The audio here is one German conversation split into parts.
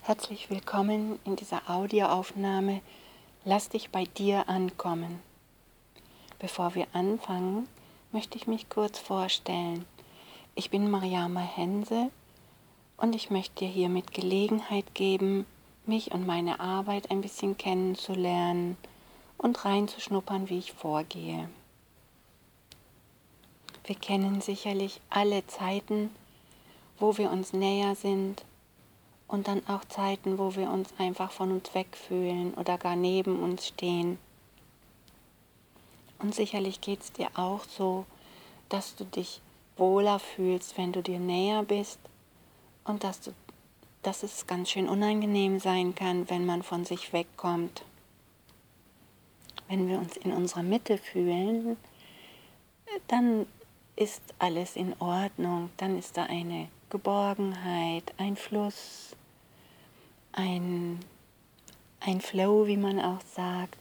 Herzlich willkommen in dieser Audioaufnahme Lass dich bei dir ankommen. Bevor wir anfangen, möchte ich mich kurz vorstellen. Ich bin Mariama Hense und ich möchte dir hiermit Gelegenheit geben, mich und meine Arbeit ein bisschen kennenzulernen und reinzuschnuppern, wie ich vorgehe. Wir kennen sicherlich alle Zeiten, wo wir uns näher sind, und dann auch Zeiten, wo wir uns einfach von uns wegfühlen oder gar neben uns stehen. Und sicherlich geht es dir auch so, dass du dich wohler fühlst, wenn du dir näher bist und dass es ganz schön unangenehm sein kann, wenn man von sich wegkommt. Wenn wir uns in unserer Mitte fühlen, dann ist alles in Ordnung, dann ist da eine Geborgenheit, ein Fluss, ein Flow, wie man auch sagt.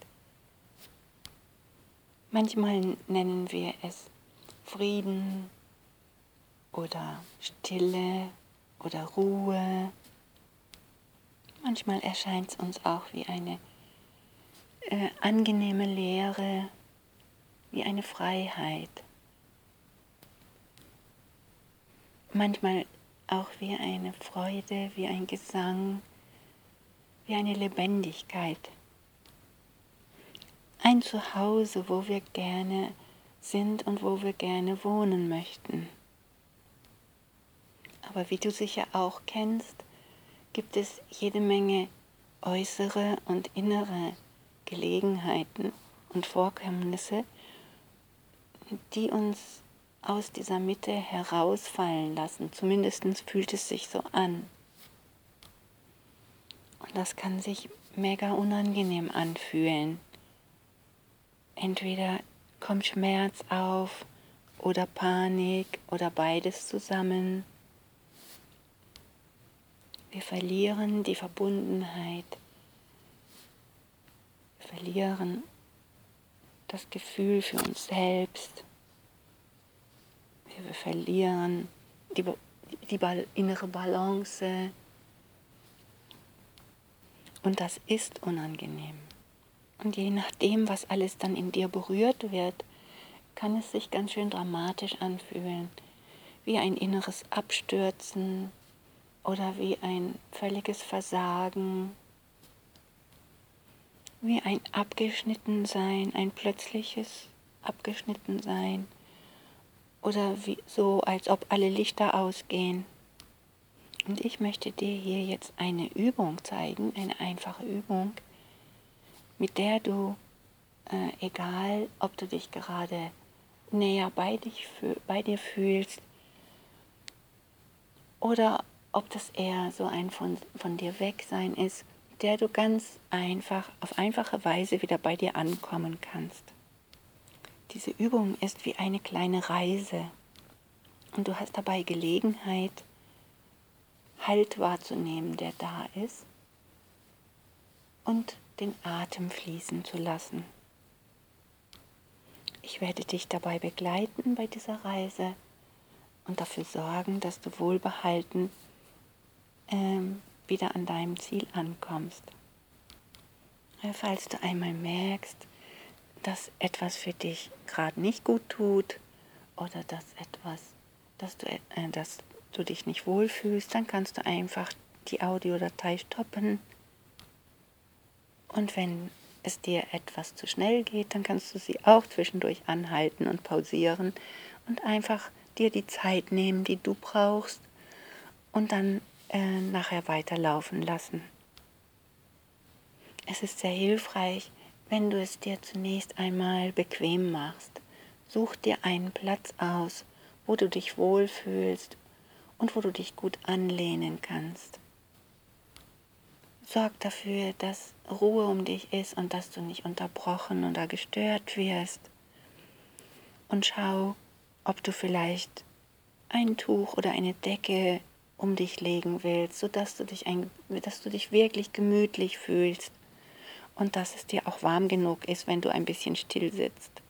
Manchmal nennen wir es Frieden oder Stille oder Ruhe. Manchmal erscheint es uns auch wie eine angenehme Leere, wie eine Freiheit. Manchmal auch wie eine Freude, wie ein Gesang, wie eine Lebendigkeit. Ein Zuhause, wo wir gerne sind und wo wir gerne wohnen möchten. Aber wie du sicher auch kennst, gibt es jede Menge äußere und innere Gelegenheiten und Vorkommnisse, die uns aus dieser Mitte herausfallen lassen. Zumindest fühlt es sich so an. Und das kann sich mega unangenehm anfühlen. Entweder kommt Schmerz auf oder Panik oder beides zusammen. Wir verlieren die Verbundenheit. Wir verlieren das Gefühl für uns selbst. Wir verlieren die innere Balance. Und das ist unangenehm. Und je nachdem, was alles dann in dir berührt wird, kann es sich ganz schön dramatisch anfühlen. Wie ein inneres Abstürzen oder wie ein völliges Versagen. Wie ein Abgeschnittensein, ein plötzliches Abgeschnittensein. Oder wie, so, als ob alle Lichter ausgehen. Und ich möchte dir hier jetzt eine Übung zeigen, eine einfache Übung, mit der du, egal ob du dich gerade näher bei dir fühlst oder ob das eher so ein von dir weg sein ist, mit der du ganz einfach, auf einfache Weise wieder bei dir ankommen kannst. Diese Übung ist wie eine kleine Reise und du hast dabei Gelegenheit, Halt wahrzunehmen, der da ist, und den Atem fließen zu lassen. Ich werde dich dabei begleiten bei dieser Reise und dafür sorgen, dass du wohlbehalten wieder an deinem Ziel ankommst. Falls du einmal merkst, dass etwas für dich gerade nicht gut tut oder dass du dich nicht wohlfühlst, dann kannst du einfach die Audiodatei stoppen. Und wenn es dir etwas zu schnell geht, dann kannst du sie auch zwischendurch anhalten und pausieren und einfach dir die Zeit nehmen, die du brauchst, und dann nachher weiterlaufen lassen. Es ist sehr hilfreich, wenn du es dir zunächst einmal bequem machst. Such dir einen Platz aus, wo du dich wohlfühlst und wo du dich gut anlehnen kannst. Sorg dafür, dass Ruhe um dich ist und dass du nicht unterbrochen oder gestört wirst. Und schau, ob du vielleicht ein Tuch oder eine Decke um dich legen willst, sodass du dich wirklich gemütlich fühlst und dass es dir auch warm genug ist, wenn du ein bisschen still sitzt.